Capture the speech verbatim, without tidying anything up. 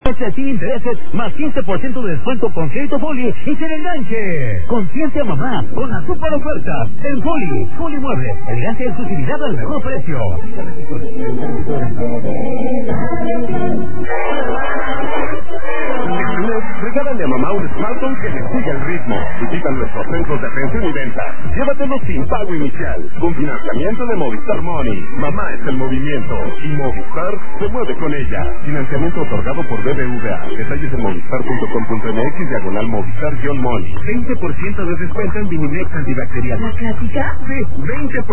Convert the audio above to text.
Sin intereses, más quince por ciento de descuento con crédito Foli y sin enganche. Consiente a mamá con las super ofertas en Foli. Foli Mueble, elegancia y exclusividad al mejor precio. Regálale a mamá un smartphone que le siga el ritmo. Visita nuestros centros de atención y venta. Llévatelo sin pago inicial, con financiamiento de Movistar Money. Mamá es el movimiento y Movistar se mueve con ella. Financiamiento otorgado por B B V A. Detalles en movistar punto com punto m x diagonal Movistar-Money. veinte por ciento de descuento en Vinimex antibacterial. ¿La clásica? Sí, veinte por ciento.